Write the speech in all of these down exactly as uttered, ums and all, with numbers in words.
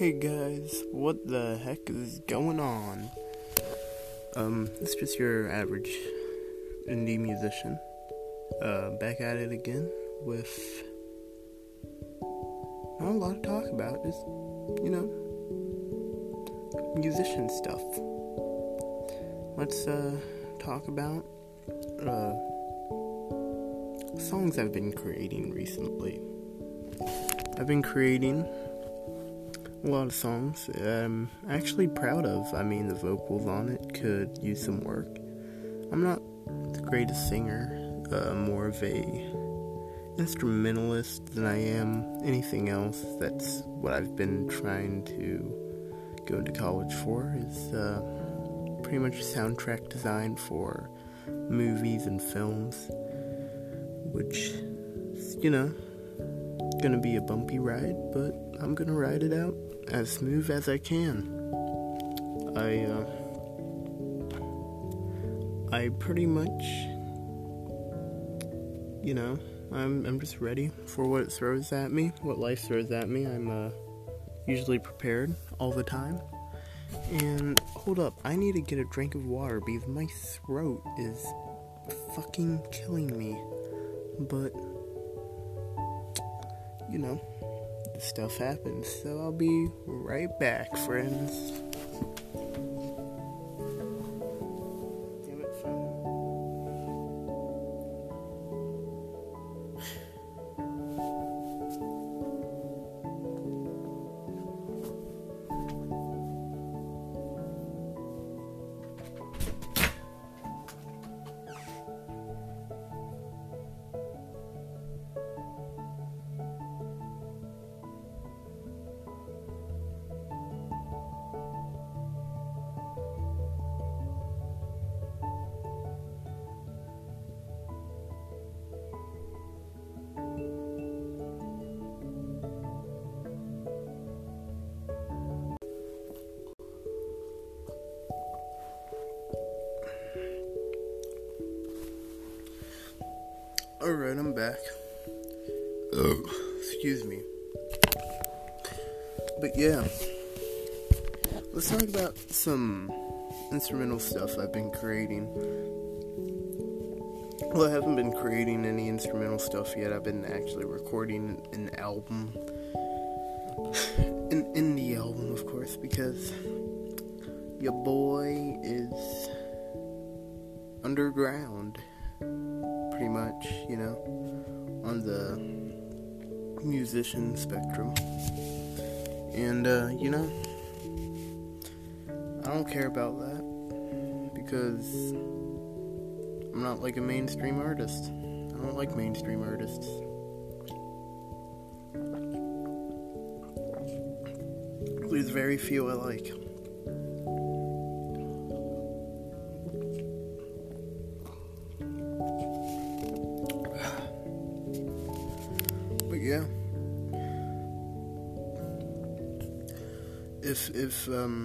Hey guys, what the heck is going on? Um, it's just your average indie musician. Uh, back at it again with not a lot to talk about, just, you know, musician stuff. Let's, uh, talk about, uh, songs I've been creating recently. I've been creating a lot of songs I'm actually proud of. I mean, the vocals on it could use some work. I'm not the greatest singer, uh, more of a instrumentalist than I am anything else. That's what I've been trying to go to college for, is uh, pretty much soundtrack design for movies and films, which, you know, gonna be a bumpy ride, but I'm gonna ride it out as smooth as I can. I, uh, I pretty much, you know, I'm, I'm just ready for what it throws at me, what life throws at me. I'm, uh, usually prepared all the time. And, hold up, I need to get a drink of water because my throat is fucking killing me. But, you know, stuff happens, so I'll be right back, friends. Damn it, phone. Alright, I'm back. Oh, excuse me. But yeah, let's talk about some instrumental stuff I've been creating. Well, I haven't been creating any instrumental stuff yet. I've been actually recording an album. An indie album, of course, because your boy is underground. Pretty much, you know, on the musician spectrum. And, uh, you know, I don't care about that because I'm not like a mainstream artist. I don't like mainstream artists. There's very few I like. Yeah. If, if, um,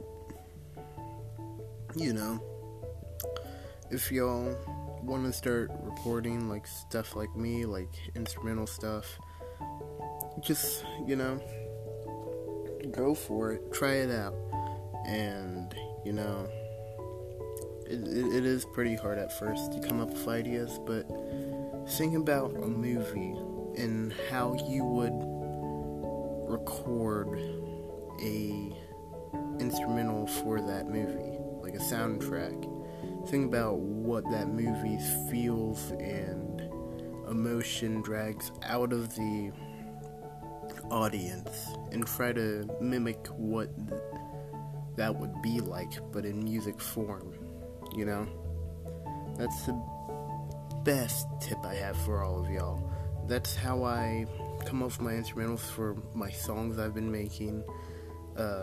you know, if y'all want to start recording, like, stuff like me, like, instrumental stuff, just, you know, go for it, try it out, and, you know, it, it, it is pretty hard at first to come up with ideas, but think about a movie and how you would record a instrumental for that movie, like a soundtrack. Think about what that movie feels and emotion drags out of the audience, and try to mimic what th- that would be like, but in music form, you know? That's the best tip I have for all of y'all. That's how I come up with my instrumentals for my songs I've been making. Uh,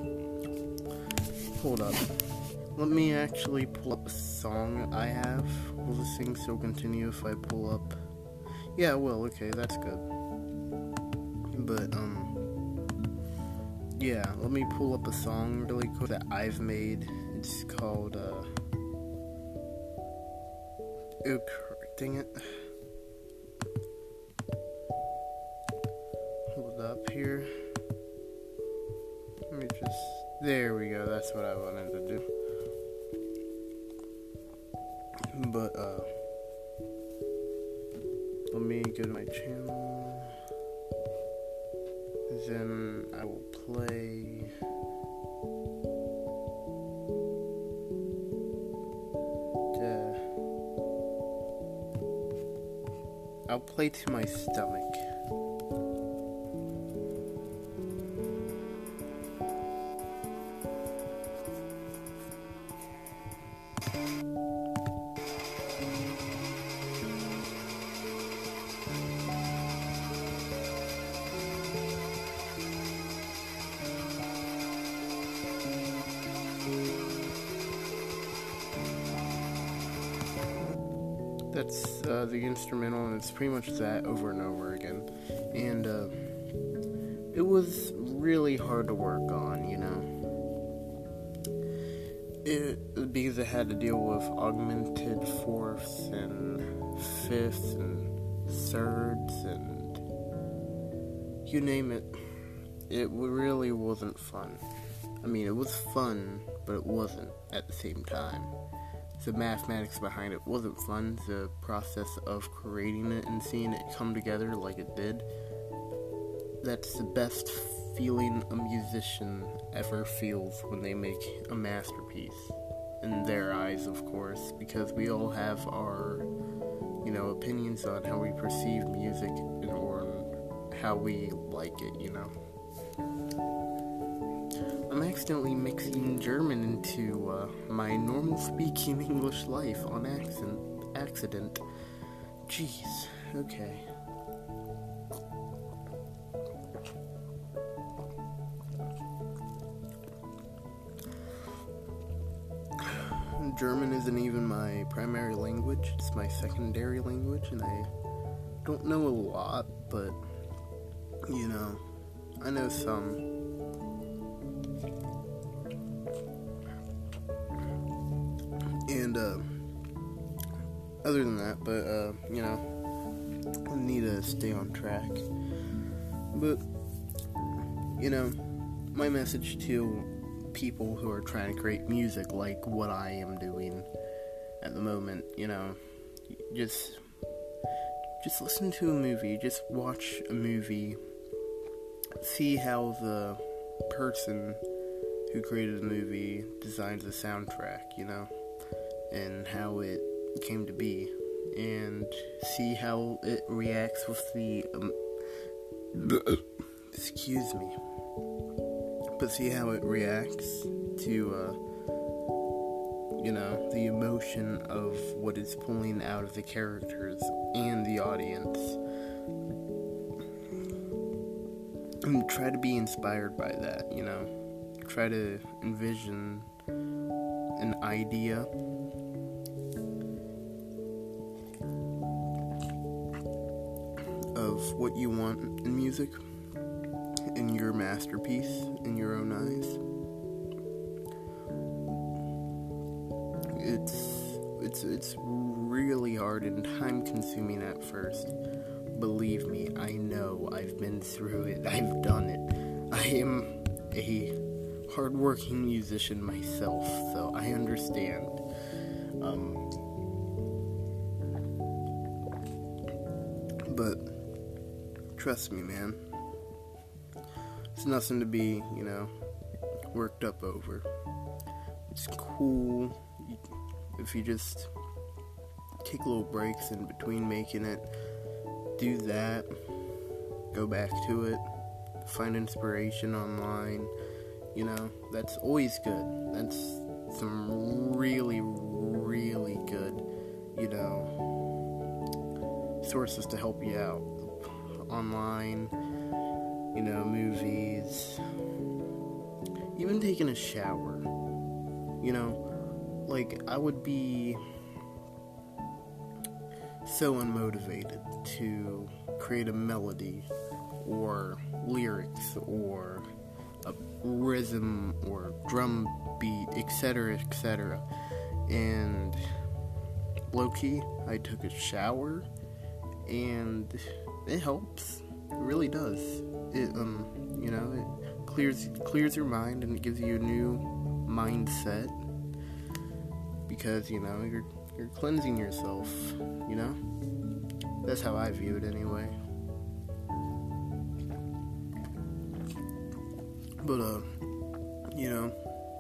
hold up. Let me actually pull up a song I have. Will this thing still continue if I pull up? Yeah, it will. Okay, that's good. But, um, yeah, let me pull up a song really quick that I've made. It's called, uh, oh, dang it. Hold up here. There we go, that's what I wanted to do. But, uh, let me go to my channel. Then I will play. The, I'll play To My Stomach. That's uh, the instrumental, and it's pretty much that over and over again. And uh, it was really hard to work on, you know. It because it had to deal with augmented fourths and fifths and thirds and you name it. It really wasn't fun. I mean, it was fun, but it wasn't at the same time. The mathematics behind it wasn't fun. The process of creating it and seeing it come together like it did, that's the best feeling a musician ever feels when they make a masterpiece. In their eyes, of course, because we all have our, you know, opinions on how we perceive music or how we like it, you know. I'm accidentally mixing German into uh, my normal speaking English life on accent, accident. Jeez, okay. German isn't even my primary language, it's my secondary language, and I don't know a lot, but, you know, I know some. And, uh, other than that, but, uh, you know, I need to stay on track. But, you know, my message to people who are trying to create music like what I am doing at the moment, you know, just, just listen to a movie, just watch a movie, see how the person who created the movie designed the soundtrack, you know, and how it came to be, and see how it reacts with the, um, excuse me, but see how it reacts to, uh, you know, the emotion of what it's pulling out of the characters and the audience, and try to be inspired by that, you know, try to envision an idea of what you want in music, in your masterpiece, in your own eyes. It's it's it's really hard and time consuming at first. Believe me, I know. I've been through it. I've done it. I am a hardworking musician myself, so I understand. Um, but trust me, man. It's nothing to be, you know, worked up over. It's cool if you just take little breaks in between making it. Do that. Go back to it. Find inspiration online. You know, that's always good. That's some really, really good, you know, sources to help you out. Online, you know, movies, even taking a shower. You know, like, I would be so unmotivated to create a melody or lyrics or a rhythm or drum beat, etc, et cetera. And low-key, I took a shower, and it helps. It really does. It, um, you know, it clears clears your mind and it gives you a new mindset because, you know, you're you're cleansing yourself, you know? That's how I view it anyway. But, uh, you know,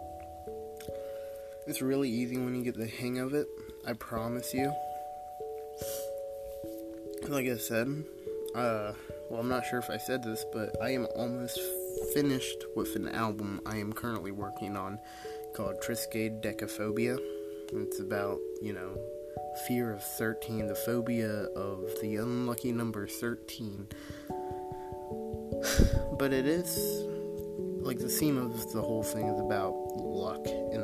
it's really easy when you get the hang of it. I promise you. Like I said, uh, well, I'm not sure if I said this, but I am almost finished with an album I am currently working on called Triscade Decaphobia. It's about, you know, fear of thirteen, the phobia of the unlucky number thirteen. But it is, like, the theme of the whole thing is about luck and,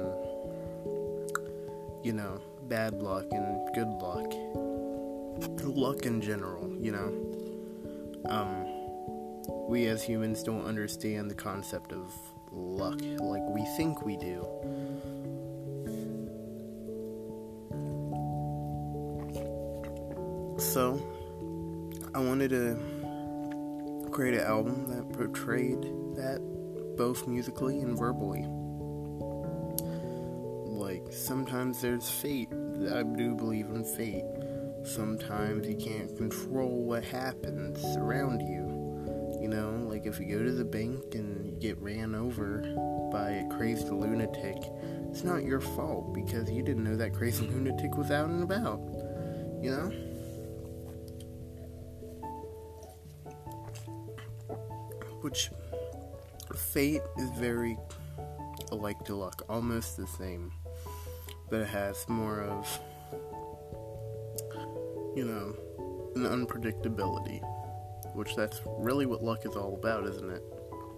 you know, bad luck and good luck. Luck in general, you know. Um, we as humans don't understand the concept of luck like we think we do. So, I wanted to create an album that portrayed that both musically and verbally. Like, sometimes there's fate. I do believe in fate. Sometimes you can't control what happens around you. You know, like if you go to the bank and you get ran over by a crazed lunatic, it's not your fault because you didn't know that crazy lunatic was out and about. You know? Which, fate is very alike to luck, almost the same. But it has more of, you know, an unpredictability, which that's really what luck is all about, isn't it?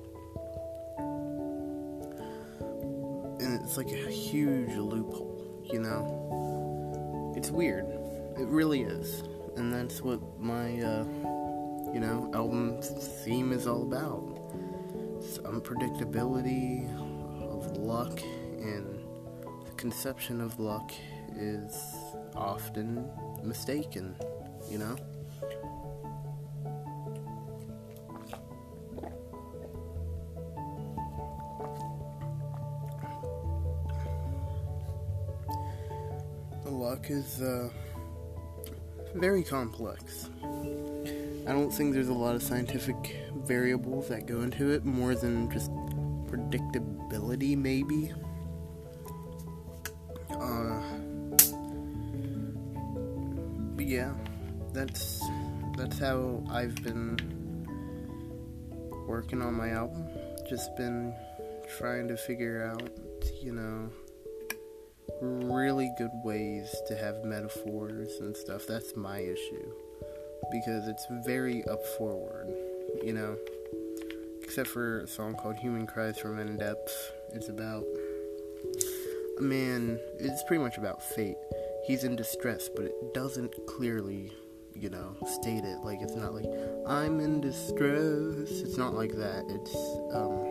And it's like a huge loophole, you know? It's weird. It really is. And that's what my, uh, you know, album theme is all about. It's unpredictability of luck, and the conception of luck is often mistaken, you know? Luck is, uh, very complex. I don't think there's a lot of scientific variables that go into it, more than just predictability, maybe. Uh, but yeah, that's, that's how I've been working on my album. Just been trying to figure out, you know, really good ways to have metaphors and stuff. That's my issue, because it's very up forward, you know, except for a song called Human Cries from In Depth. It's about a man, it's pretty much about fate. He's in distress, but it doesn't clearly, you know, state it. Like, it's not like, I'm in distress. It's not like that. It's, um,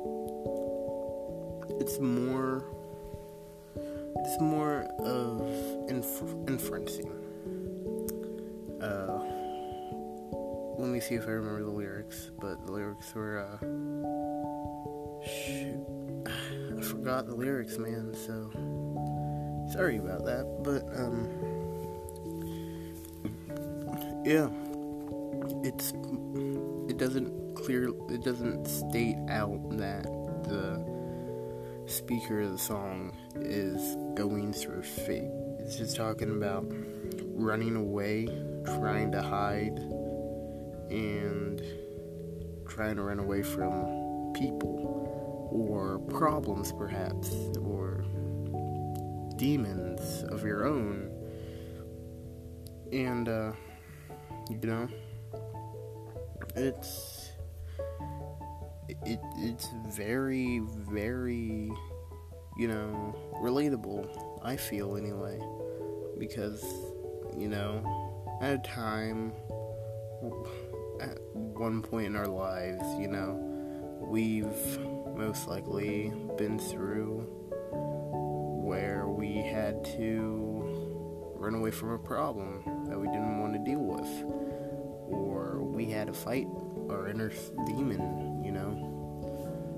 it's more, it's more of inf- inferencing. Uh, let me see if I remember the lyrics, but the lyrics were, uh, shoot, I forgot the lyrics, man, so, sorry about that, but, um, yeah, it's, it doesn't clear, it doesn't state out that the speaker of the song is going through fate. It's just talking about running away, trying to hide, and trying to run away from people, or problems perhaps, or demons of your own. And, uh, you know, it's, it, it's very, very, you know, relatable, I feel anyway, because, you know, at a time, at one point in our lives, you know, we've most likely been through where we had to run away from a problem that we didn't want to deal with, or we had to fight our inner demon, you know,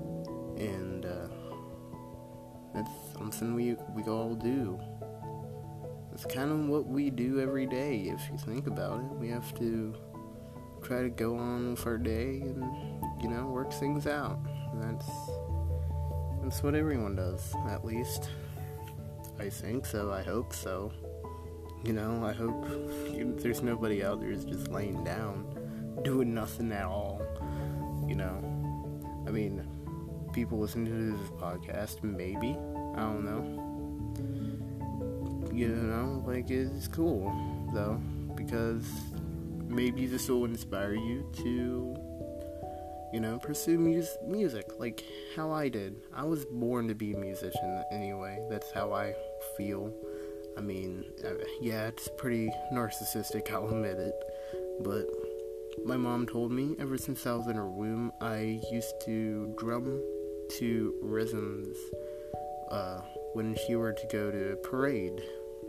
and uh, that's something we we all do. It's kind of what we do every day. If you think about it, we have to try to go on with our day and, you know, work things out. That's that's what everyone does, at least. I think so. I hope so. You know, I hope there's nobody out there who's just laying down, doing nothing at all. You know, I mean, people listening to this podcast, maybe. I don't know. You know, like, it's cool, though, because maybe this will inspire you to, you know, pursue mus- music, like how I did. I was born to be a musician anyway. That's how I feel. I mean, yeah, it's pretty narcissistic, I'll admit it, but my mom told me ever since I was in her womb, I used to drum to rhythms uh, when she were to go to a parade.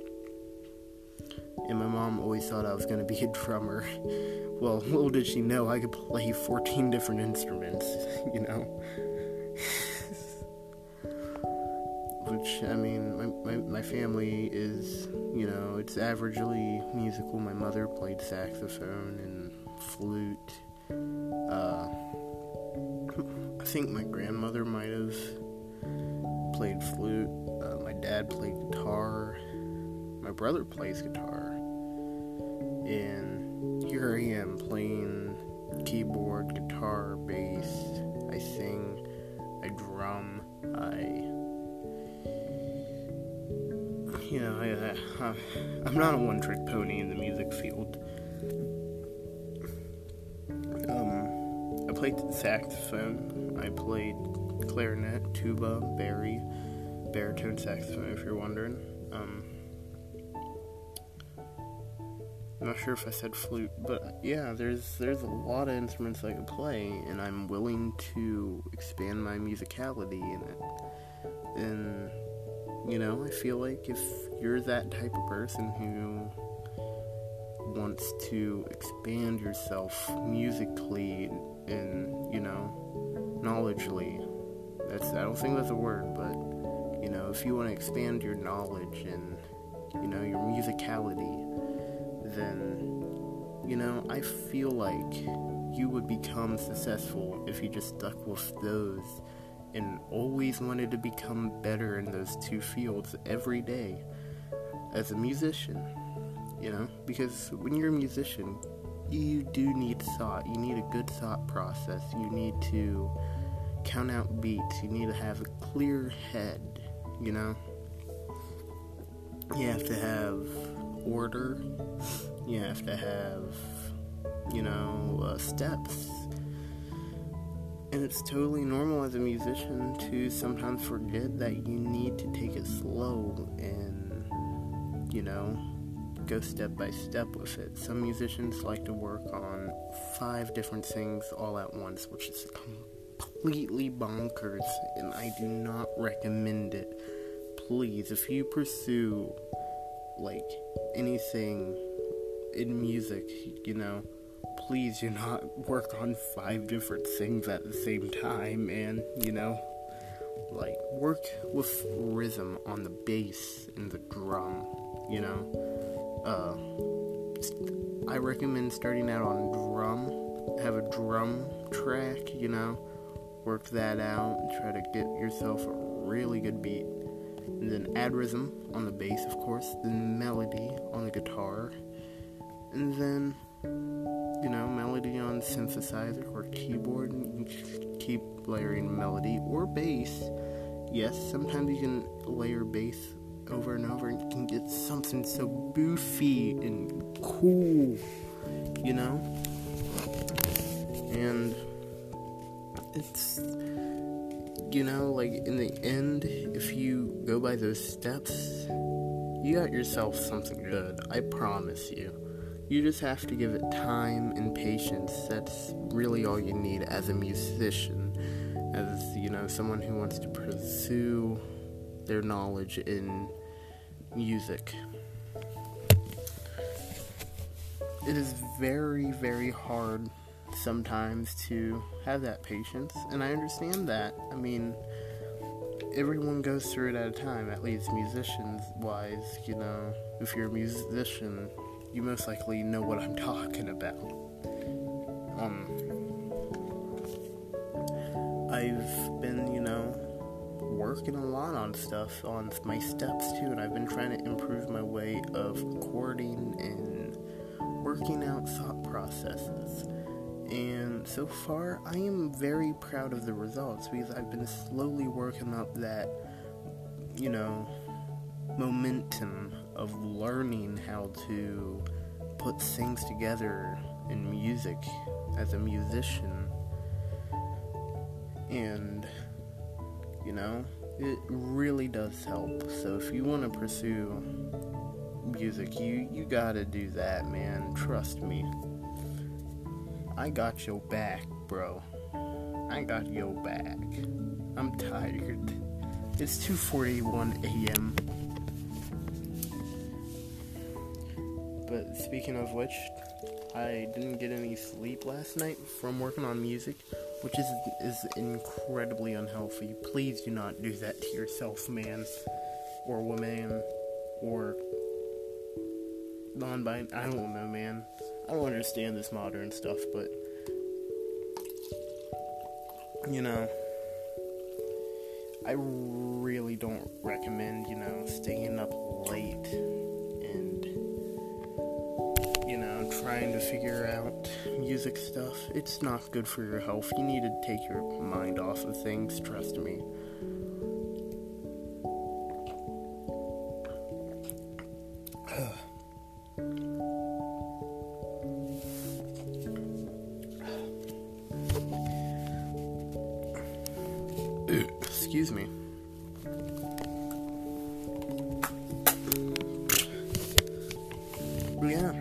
And my mom always thought I was going to be a drummer. Well, little did she know I could play fourteen different instruments, you know? Which, I mean, my, my, my family is, you know, it's averagely musical. My mother played saxophone and flute. Uh, I think my grandmother might have played flute. Uh, my dad played guitar. My brother plays guitar. And here I am playing keyboard, guitar, bass. I sing, I drum, I... You know, I, I, I'm not a one-trick pony in the music field. Um, I played saxophone, I played clarinet, tuba, bari, baritone saxophone, if you're wondering. Um, I'm not sure if I said flute, but yeah, there's there's a lot of instruments I could play, and I'm willing to expand my musicality in it. And you know, I feel like if you're that type of person who wants to expand yourself musically and, you know, knowledgeably, that's, I don't think that's a word, but, you know, if you want to expand your knowledge and, you know, your musicality, then, you know, I feel like you would become successful if you just stuck with those and always wanted to become better in those two fields every day as a musician, you know, because when you're a musician, you do need thought, you need a good thought process, you need to count out beats, you need to have a clear head, you know, you have to have order, you have to have, you know, uh, steps. And it's totally normal as a musician to sometimes forget that you need to take it slow and, you know, go step by step with it. Some musicians like to work on five different things all at once, which is completely bonkers, and I do not recommend it. Please, if you pursue, like, anything in music, you know, please do not work on five different things at the same time, and, you know, like, work with rhythm on the bass and the drum, you know. Uh, I recommend starting out on drum, have a drum track, you know, work that out, and try to get yourself a really good beat, and then add rhythm on the bass, of course, then melody on the guitar, and then, you know, melody on synthesizer or keyboard, and you can keep layering melody or bass. Yes, sometimes you can layer bass over and over and you can get something so boofy and cool, you know? And it's, you know, like, in the end, if you go by those steps, you got yourself something good, I promise you. You just have to give it time and patience. That's really all you need as a musician, as, you know, someone who wants to pursue their knowledge in music. It is very, very hard sometimes to have that patience, and I understand that. I mean, everyone goes through it at a time, at least musicians-wise, you know. If you're a musician, you most likely know what I'm talking about. Um, I've been, you know, working a lot on stuff, on my steps too, and I've been trying to improve my way of recording and working out thought processes. And so far, I am very proud of the results, because I've been slowly working up that, you know, momentum of learning how to put things together in music as a musician. And, you know, it really does help. So if you want to pursue music, you, you gotta do that, man. Trust me. I got your back, bro. I got your back. I'm tired. It's two forty-one a.m. But speaking of which, I didn't get any sleep last night from working on music, which is is incredibly unhealthy. Please do not do that to yourself, man, or woman, or non-binary. I don't know, man. I don't understand this modern stuff, but, you know, I really don't recommend, you know, staying up late and, you know, trying to figure out music stuff. It's not good for your health. You need to take your mind off of things, trust me. Excuse me. Yeah.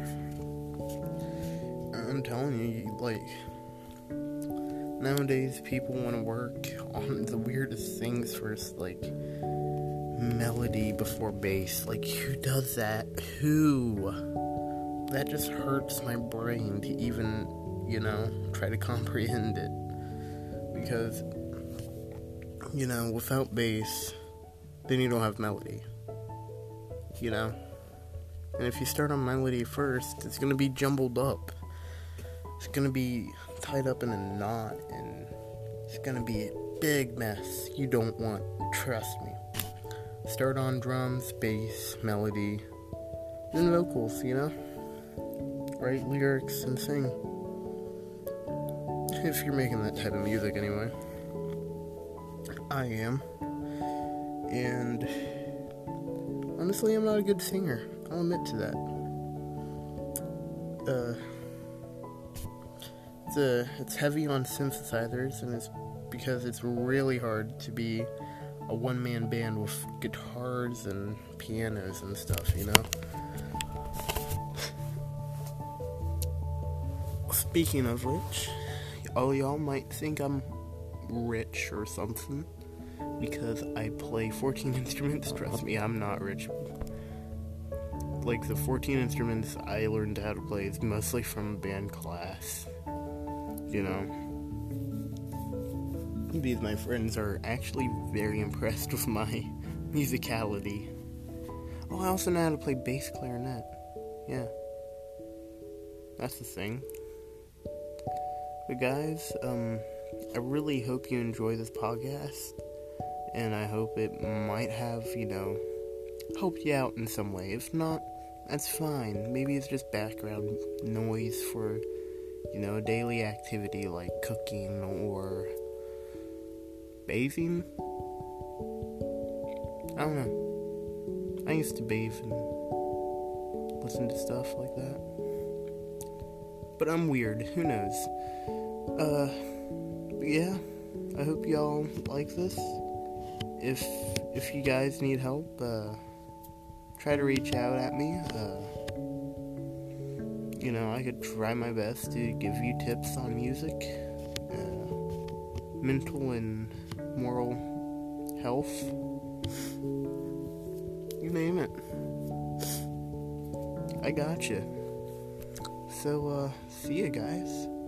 I'm telling you, like, nowadays people want to work on the weirdest things first, like melody before bass. Like, who does that? Who? That just hurts my brain to even, you know, try to comprehend it. Because, you know, without bass, then you don't have melody, you know? And if you start on melody first, it's gonna be jumbled up. It's gonna be tied up in a knot, and it's gonna be a big mess you don't want, trust me. Start on drums, bass, melody, then vocals, you know? Write lyrics and sing. If you're making that type of music anyway. I am. And honestly, I'm not a good singer. I'll admit to that. Uh, it's, a, it's heavy on synthesizers, and it's because it's really hard to be a one-man band with guitars and pianos and stuff, you know? Speaking of which, all y'all might think I'm rich or something because I play fourteen instruments. Trust me, I'm not rich. Like, the fourteen instruments I learned how to play is mostly from band class, you know. These my friends are actually very impressed with my musicality. Oh, I also know how to play bass clarinet. Yeah, that's the thing. But guys, um, I really hope you enjoy this podcast, and I hope it might have, you know, helped you out in some way. If not, that's fine. Maybe it's just background noise for, you know, a daily activity like cooking or bathing. I don't know. I used to bathe and listen to stuff like that. But I'm weird. Who knows? Uh, yeah. I hope y'all like this. If if you guys need help, uh, try to reach out at me. Uh, you know, I could try my best to give you tips on music, uh, mental and moral health. You name it. I got you. So, uh, see ya, guys.